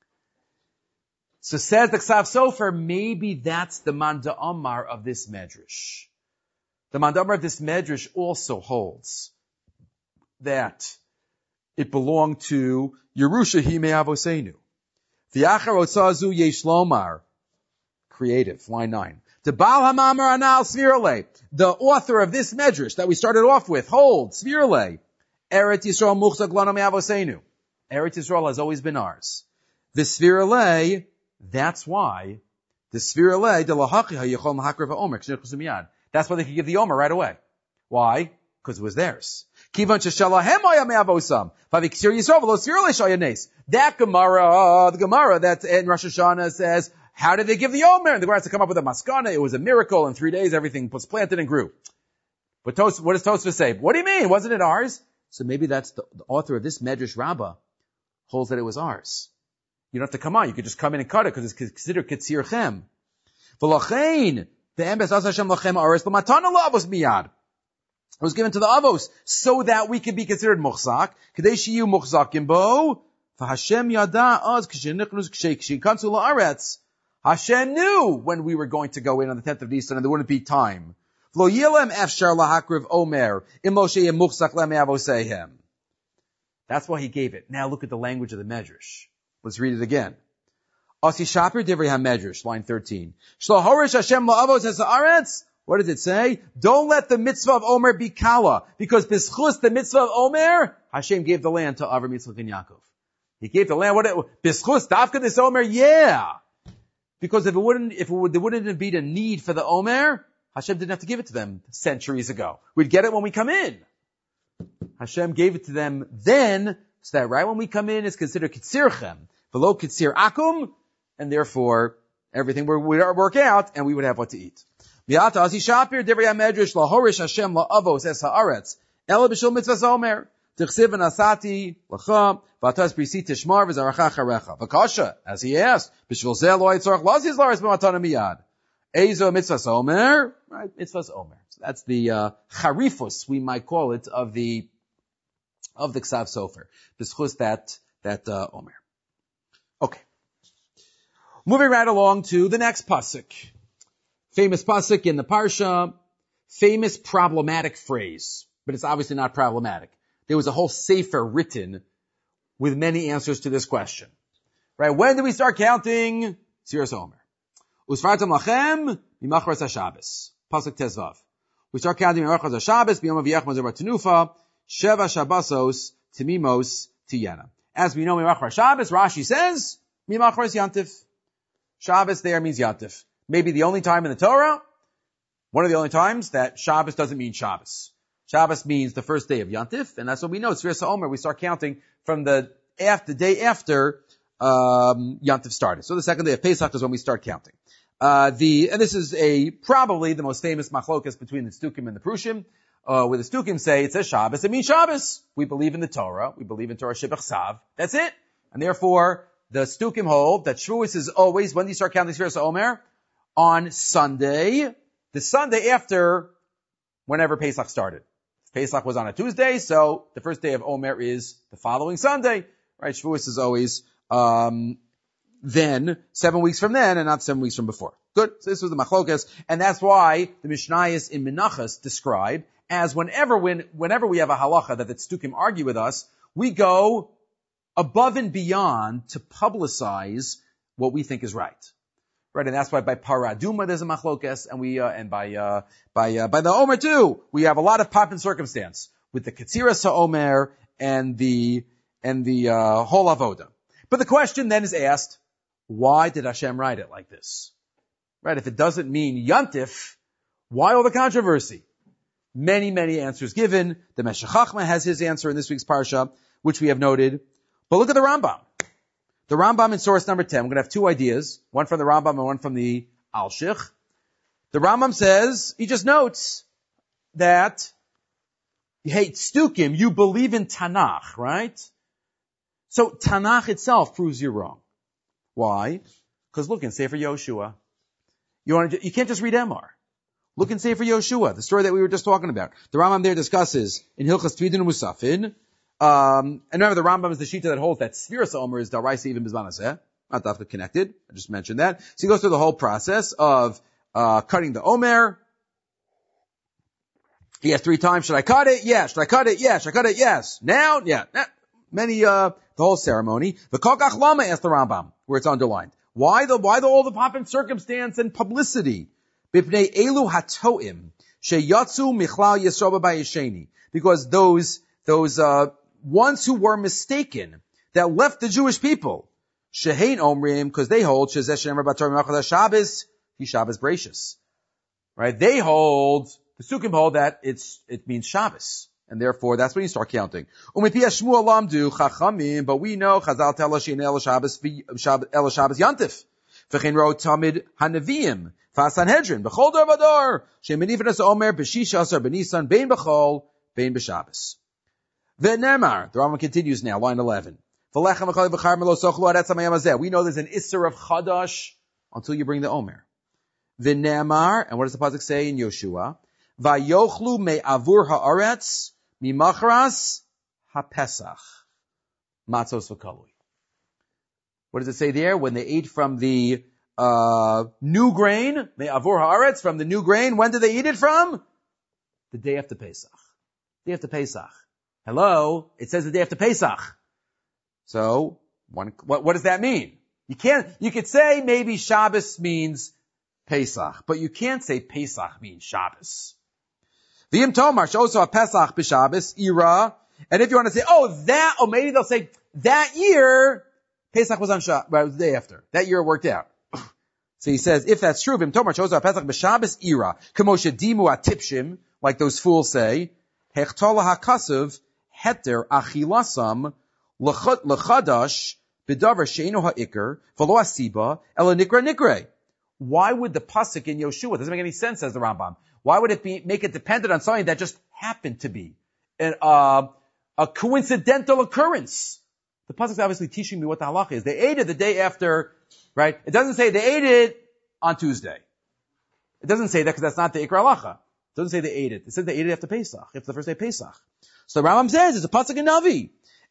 So says the Ksav Sofer, maybe that's the Manda Amar of this Medrash. The Manda Amar of this Medrash also holds that it belonged to Yerusha Hime Avoseinu. V'yachar otzazu yesh lomar. Creative, line 9. The Baal HaMamar Anal Svirale, the author of this Medrash that we started off with, holds, Svirale, Eretz Yisrael Muchzak Lano Me'avoseinu. Eretz Yisrael has always been ours. The Svirale, that's why, the Svirale, de Lahaki HaYechol Mahakra VaOmer, K'shnechus Miyad. That's why they could give the Omer right away. Why? Because it was theirs. Kivan Sheshalahem Oya Me'avosam, Vaviksir Yisrael V'lo Svirale Shayanes. That Gemara, the Gemara that in Rosh Hashanah says, how did they give the Omer? And the Gemara has to come up with a maskana. It was a miracle. In 3 days, everything was planted and grew. But what does Tosfos say? What do you mean? Wasn't it ours? So maybe that's the author of this Medrash Rabbah holds that it was ours. You don't have to come on. You could just come in and cut it because it's considered Ketzir Chem. V'lachein, ve'em b'sas Hashem lachem ares b'matana la'avos miyad. It was given to the Avos so that we can be considered Muchzak. K'dei shiyu Muchzakim bo. V'Hashem yada az k'sheniknus k'shekansu la'aretz. Hashem knew when we were going to go in on the 10th of Nisan and there wouldn't be time. Lo yilem efshar lahakriv omer im lo sheyeh muchzak le'me'avosehem. That's why he gave it. Now look at the language of the Medrash. Let's read it again. Asi Shapir Divrei HaMedrash, line 13. Shlo horish Hashem la'avos es ha'aretz. What does it say? Don't let the mitzvah of Omer be kala, because b'schus the mitzvah of Omer, Hashem gave the land to Avram, Yitzchak, and Yaakov. He gave the land. B'schus dafka this Omer? Yeah. Because there wouldn't have been a need for the Omer, Hashem didn't have to give it to them centuries ago. We'd get it when we come in. Hashem gave it to them then, so that right when we come in, it's considered Kitzirchem, below Kitzir Akum, and therefore, everything would work out, and we would have what to eat. Mi'ata Asi Shapir, Divrei HaMedrash, Lahorish Hashem La'avos Es Ha'aretz, Ela B'shul Mitzvah Omer, T'chsiv V'nasati L'cha, V'atas Brisi Tishmar V'zaracha Charecha. V'kasha, as he asked, B'shvil Zeh Lo Yitzorach Laziz Laris B'matana Miyad. Ezo Mitzvah Omer, right, Mitzvah Omer. So that's the Charifus, we might call it, of the Ksav Sofer. B'schus that Omer. Okay. Moving right along to the next pasuk. Famous pasuk in the Parsha, famous problematic phrase, but it's obviously not problematic. There was a whole sefer written with many answers to this question. Right? When do we start counting? Tziras Omer. Usfartam lachem mimachras haShabbos. Pasuk Tezvav. We start counting mimachras haShabbos b'yom aviyach mazer tenufa sheva shabbosos timimos tiyena. As we know, mimachras Shabbos, Rashi says mimachras yantif. Shabbos there means yantif. Maybe the only time in the Torah, one of the only times that Shabbos doesn't mean Shabbos. Shabbos means the first day of Yantif, and that's what we know. Tziras Omer, we start counting from the day after Yantif started. So the second day of Pesach is when we start counting. And this is probably the most famous machlokas between the Stukim and the Prushim, where the Stukim say it says Shabbos, it means Shabbos. We believe in the Torah, we believe in Torah Shebach Sav. That's it. And therefore, the Stukim hold that Shavuos is always, when do you start counting Tziras Omer? On Sunday, the Sunday after whenever Pesach started. Pesach was on a Tuesday, so the first day of Omer is the following Sunday, right? Shavuos is always, then, 7 weeks from then, and not 7 weeks from before. Good. So this was the machlokas, and that's why the Mishnayos in Menachos describe as whenever we have a halacha that the Tzdukim argue with us, we go above and beyond to publicize what we think is right. Right, and that's why by Paraduma there's a machlokas, and by the Omer too, we have a lot of pop and circumstance with the Ketziras HaOmer and the whole avoda. But the question then is asked, why did Hashem write it like this? Right? If it doesn't mean Yantif, why all the controversy? Many, many answers given. The Meshech Chochmah has his answer in this week's parsha, which we have noted. But look at the Rambam. The Rambam in source number 10. We're going to have two ideas, one from the Rambam and one from the Alshich. The Rambam says, he just notes that, hey, Stukim, you believe in Tanakh, right? So Tanakh itself proves you wrong. Why? Because look in Sefer Yoshua. You can't just read Emor. Look in Sefer Yoshua, the story that we were just talking about. The Rambam there discusses in Hilchas Tvidin and Musafin. And remember, the Rambam is the Shita that holds that Sfiras Omer is Daraisa even Bizman Hazeh. Not Dafka connected. I just mentioned that. So he goes through the whole process of cutting the Omer. He has 3 times. Should I cut it? Yes. Should I cut it? Yes. Should I cut it? Yes. Now? Yeah. The whole ceremony. The Kokach Lama asked the Rambam, where it's underlined. Why all the pomp and circumstance and publicity? Bipnei elu hatoim sheyatzu michlal Yisroel b'yisheni. Because those ones who were mistaken, that left the Jewish people, shehein omrim, because they hold shezeh shenemar b'Torah mimachal Shabbos, he Shabbos gracious. Right? They hold, the Sukkim hold that it means Shabbos. And therefore, that's when you start counting. But we know Chazal tell us El Shabbos Yantif. V'chein ro tamid hanavim fa'Sanhedrin b'chol dor v'dor she'menifenas omer b'shisha asar b'Nisan bein b'chol bein b'Shabbos. V'nemar, the Rambam continues now, line 11. We know there's an Isser of Chadash until you bring the Omer. V'nemar, and what does the pasuk say in Yoshua? Vayochlu me'avur ha'aretz mimachras ha'pesach matzos v'kalui. What does it say there? When they ate from the new grain, me'avur ha'aretz, from the new grain, when did they eat it from? The day after Pesach. Day after Pesach. Hello? It says the day after Pesach. So, what does that mean? You could say maybe Shabbos means Pesach, but you can't say Pesach means Shabbos. V'im tomar she'oso ha'Pesach b'Shabbos ira, and if you want to say, maybe they'll say that year Pesach was on Shabbos, right, the day after. That year it worked out. So he says, if that's true, v'im tomar she'oso ha'Pesach b'Shabbos ira, k'mo shedimu atipshim, like those fools say, hechtola ha'kasav heter achilasam l'chadash b'davar she'eno ha'ikr v'lo asiba ela nikra nikre. Why would the pasuk in Yoshua, doesn't make any sense, says the Rambam. Why would it make it dependent on something that just happened to be a coincidental occurrence? The pasuk is obviously teaching me what the halacha is. They ate it the day after, right? It doesn't say they ate it on Tuesday. It doesn't say that because that's not the ikra halacha. It doesn't say they ate it. It says they ate it after Pesach, after the first day of Pesach. So the Rambam says it's a pasuk in Navi.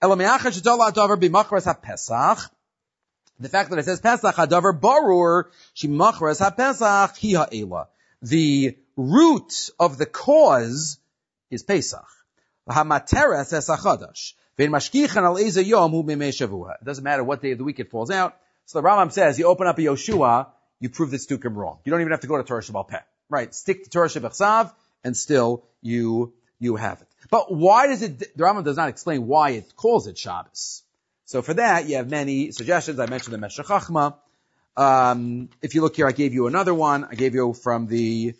The fact that it says Pesach hadavar barur shemachras haPesach hi ha'ela. The root of the cause is Pesach. Hamateres es hachadash. Vein mashkichan al eza yom hu b'mei shavua. It doesn't matter what day of the week it falls out. So the Rambam says, you open up a Yoshua, you prove the Stukim wrong. You don't even have to go to Torah Shebaal Peh. Right? Stick to Torah Shebechsav, and still you have it. But why does it? The Rambam does not explain why it calls it Shabbos. So for that, you have many suggestions. I mentioned the Meshech Chochmah. If you look here, I gave you another one. I gave you from the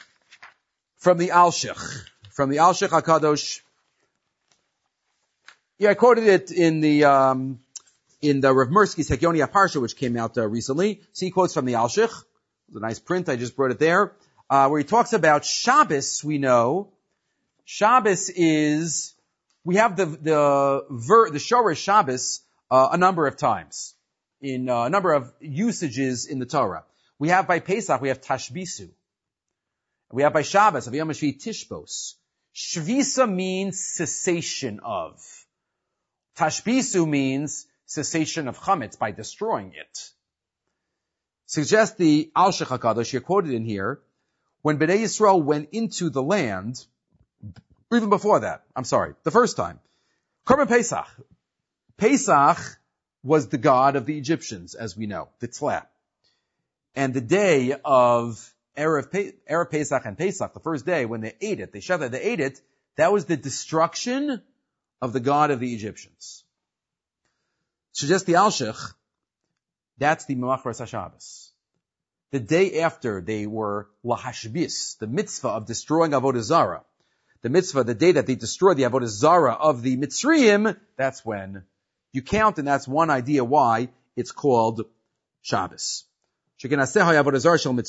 Alshich. From the Alshich HaKadosh. Yeah, I quoted it in the Rav Mirsky's Hekyonia Parsha, which came out recently. So he quotes from the Alshich. It's a nice print. I just brought it there. Where he talks about Shabbos, we know. Shabbos is, we have the Shorish Shabbos, a number of times. In a number of usages in the Torah. We have by Pesach, we have Tashbisu. We have by Shabbos, Aviyam Shvi Tishbos. Shvisa means cessation of. Tashbisu means cessation of chametz by destroying it. Suggests the Alshich HaKadosh, you're quoted in here, when Bnei Yisrael went into the land, or even before that, the first time, Korban Pesach. Pesach was the god of the Egyptians, as we know, the Tzla. And the day of Erev Pesach and Pesach, the first day when they ate it, they ate it, that was the destruction of the god of the Egyptians. Suggests the Alshich, that's the Machras HaShabbos. The day after they were lahashbis, the mitzvah of destroying Avodah Zarah, the mitzvah, the day that they destroyed the Avodah Zarah of the Mitzrayim, that's when you count, and that's one idea why it's called Shabbos. It was destroying the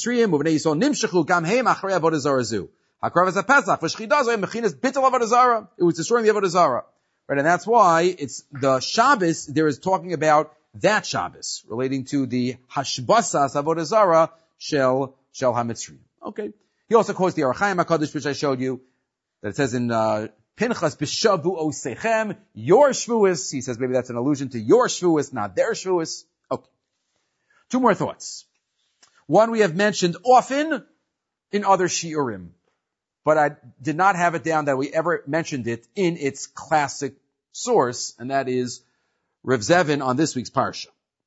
Avodah Zarah. Right, and that's why it's the Shabbos, there is talking about that Shabbos, relating to the Hashbasas Avodah Zarah Shel HaMitzrayim. Okay. He also quotes the Orach Chaim HaKadosh, which I showed you, that it says in Pinchas, B'shavu Osechem, your Shavuos. He says maybe that's an allusion to your Shavuos, not their Shavuos. Okay. Two more thoughts. One we have mentioned often in other Shiurim, but I did not have it down that we ever mentioned it in its classic source, and that is Rav Zevin on this week's Parsha.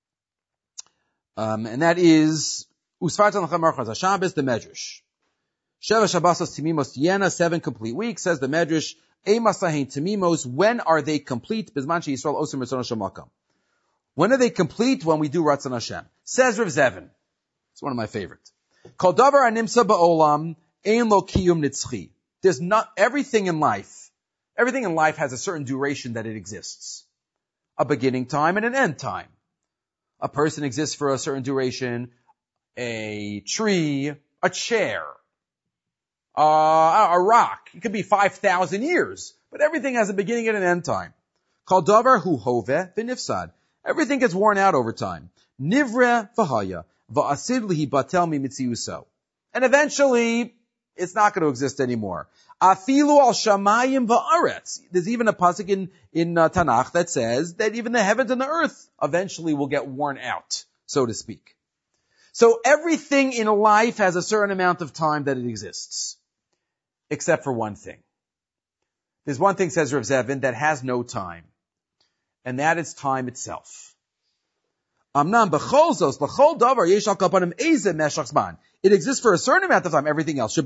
And that is Usfartan L'Chamar Shabbos, the Medrash. Sheva Shabbosos Timimos Yena, 7 complete weeks, says the Medrash, Eimasahin Timimos, when are they complete? Bizman Yisrael Osim Ratzon Hashem Makam. When are they complete? When we do Ratzon Hashem. Says Rav Zevin. It's one of my favorites. Kol davar animsa ba'olam, ein lo kiyum nitzchi. There's not, everything in life has a certain duration that it exists. A beginning time and an end time. A person exists for a certain duration, a tree, a chair, a rock. It could be 5,000 years, but everything has a beginning and an end time. Kol davar hu hove v'nifsad. Everything gets worn out over time. Nivre v'haya v'asid lihi batel mi mitziuso. And eventually, it's not going to exist anymore. Afilu al shamayim va'aretz. There's even a pasuk in Tanakh that says that even the heavens and the earth eventually will get worn out, so to speak. So everything in life has a certain amount of time that it exists, except for one thing. There's one thing, says Rav Zevin, that has no time, and that is time itself. It exists for a certain amount of time, everything else.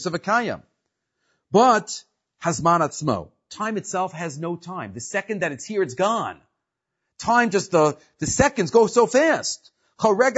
But Hazman Atzmo, time itself has no time. The second that it's here, it's gone. Time, just the seconds go so fast. Right?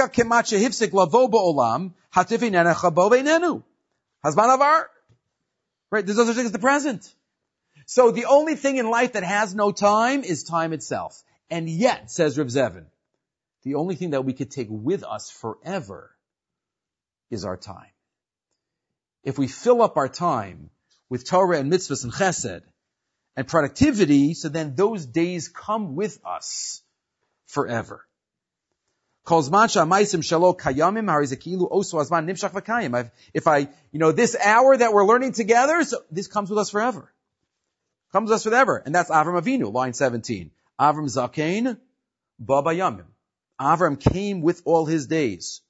There's no such thing as the present. So the only thing in life that has no time is time itself. And yet, says Rav Zevin, the only thing that we could take with us forever is our time. If we fill up our time with Torah and mitzvahs and chesed and productivity, so then those days come with us forever. If this hour that we're learning together, so this comes with us forever. Comes with us forever. And that's Avram Avinu, line 17. Avram Zakein, Baba Yamim. Avram came with all his days.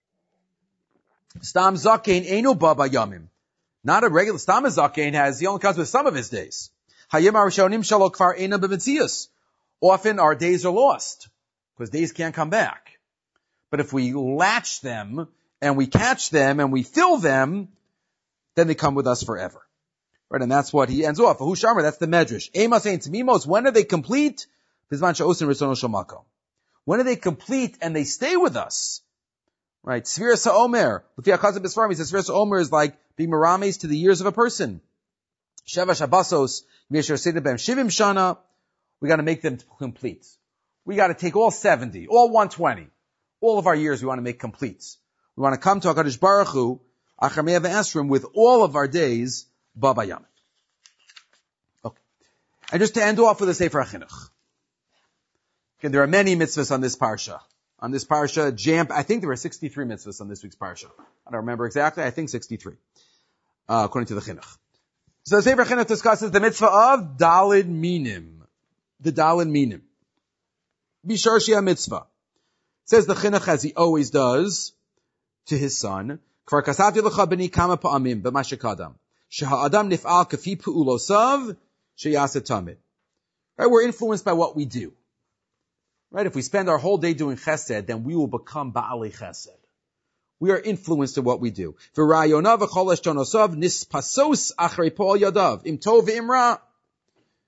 Stam Zakein Eino Baba Yamim. Not a regular, Stam Zakein he only comes with some of his days. Hayim Arishonim Shalo Kfar Eina B'Metzius. Often our days are lost, because days can't come back. But if we latch them, and we catch them, and we fill them, then they come with us forever. Right, and that's what he ends off. Hushamar, that's the Medrash. Ema saying Tamimos, when are they complete? Bizman Sha'osin Risono Shomako. When are they complete and they stay with us? Right, Svira Sa'omer. L'fi HaChazon B'Sfarim, he says Svira Sa'omer is like being merames to the years of a person. Sheva Shabbosos, Yeshar Seder Bem Shivim Shana. We got to make them complete. We got to take all 70, all 120, all of our years we want to make complete. We want to come to HaKadosh Baruch Hu, Achar Me'ah V'Esrim, with all of our days, Baba Yam. Okay. And just to end off with a Sefer HaChinuch. Okay, there are many mitzvahs on this parsha. On this parsha, I think there were 63 mitzvahs on this week's parsha. I don't remember exactly, I think 63. According to the Chinuch. So the Sefer HaChinuch discusses the mitzvah of Dalid Minim. The Dalid Minim. Bishar Shia mitzvah. Says the Chinuch, as he always does, to his son, Kvar kasavti lecha b'ni kama pa'amim b'ma shekadam. Sheha'adam nif'al kafi pu'ulosav sheyaseh tamid. Right, we're influenced by what we do. Right, if we spend our whole day doing chesed, then we will become ba'alei chesed. We are influenced in what we do. V'rayonav v'chol eshtonosav nispasos achrei pol yadav im tov v'im ra.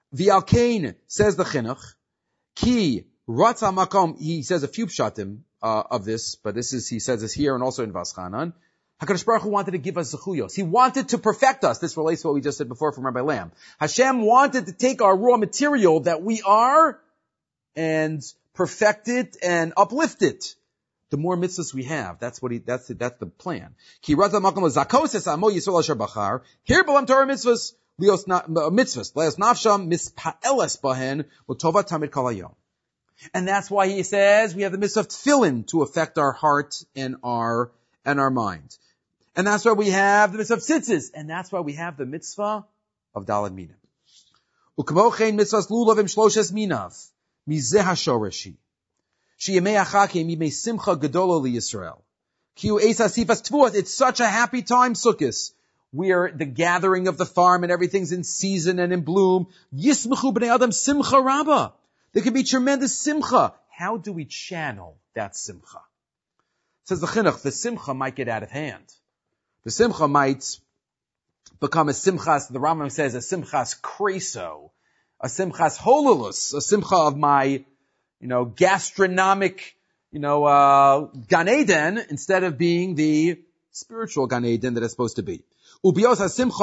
V'alkein, says the chinuch, ki ratza makom, he says a few pshatim of this, but he says this here and also in Vaschanan. HaKadosh Baruch Hu wanted to give us zechuyos. He wanted to perfect us. This relates to what we just said before from Rabbi Lamb. Hashem wanted to take our raw material that we are and perfect it and uplift it. The more mitzvahs we have, that's the plan. Ki ratza makom zakoses amo yisrael asher bachar. Here belam Torah mitzvahs. Mitzvahs, leos nafsham mispaeles bahen l'tovat tamid kol hayom. And that's why he says we have the mitzvah of tefillin to affect our heart and our mind. And that's why we have the mitzvah of tzitzis. And that's why we have the mitzvah of daled minim. U'kmochein mitzvahs lulav im shloshes minav mizeh hashoreshi sheyemei achakim yimei simcha gedola liyisrael ki hu eis hasifas tvuas. It's such a happy time, Sukkos. We are the gathering of the farm and everything's in season and in bloom. Yismechu b'nei adam simcha rabba. There can be tremendous simcha. How do we channel that simcha? Says the chinuch, the simcha might get out of hand. The simcha might become a simchas, the Rambam says, a simchas kreso, a simchas hololus, a simcha of my, gastronomic, Gan Eden, instead of being the spiritual Gan Eden that it's supposed to be. Because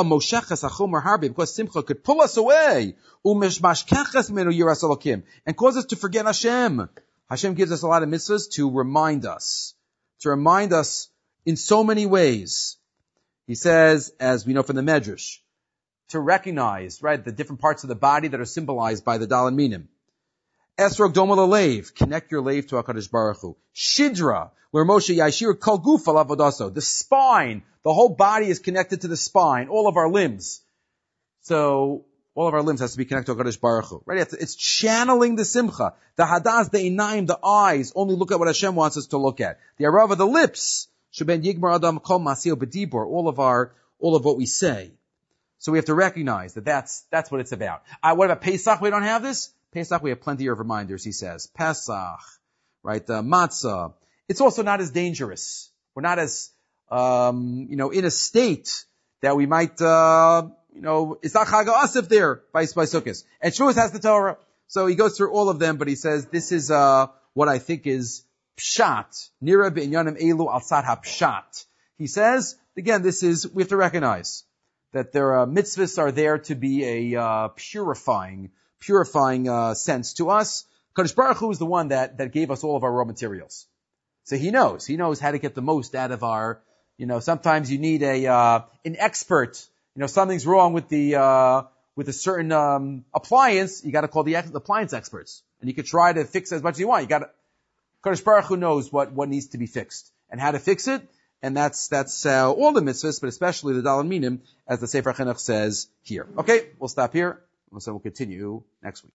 simcha could pull us away and cause us to forget Hashem. Hashem gives us a lot of mitzvahs to remind us in so many ways. He says, as we know from the Medrash, to recognize, right, the different parts of the body that are symbolized by the daled minim. Esrog domel alev, connect your lave to HaKadosh Baruch Hu. Shidra, where Moshe Yashir kol guf al avodaso. The spine, the whole body is connected to the spine, all of our limbs. So, all of our limbs has to be connected to HaKadosh Baruch Hu. Right? It's channeling the simcha. The hadas, the einaim, the eyes, only look at what Hashem wants us to look at. The arava, the lips, sheben yigmar adam kol masio b'dibor, all of what we say. So we have to recognize that that's what it's about. What about Pesach? We don't have this? Pesach, we have plenty of reminders, he says. Pesach, right? Matzah. It's also not as dangerous. We're not as, in a state that we might, it's not Chag HaAsif there by Sukkot. And Shavuos has the Torah. So he goes through all of them, but he says, this is, what I think is pshat. Nira be'inyanim elu al tzad ha-pshat. He says, again, we have to recognize that their mitzvahs are there to be a purifying sense to us. Kadosh Baruch Hu is the one that gave us all of our raw materials. So he knows how to get the most out of our, sometimes you need an expert, something's wrong with a certain appliance, you gotta call the appliance experts. And you could try to fix it as much as you want. Kadosh Baruch Hu knows what needs to be fixed and how to fix it. And that's all the mitzvahs, but especially the daled minim, as the Sefer Chinuch says here. Okay, we'll stop here. So we'll continue next week.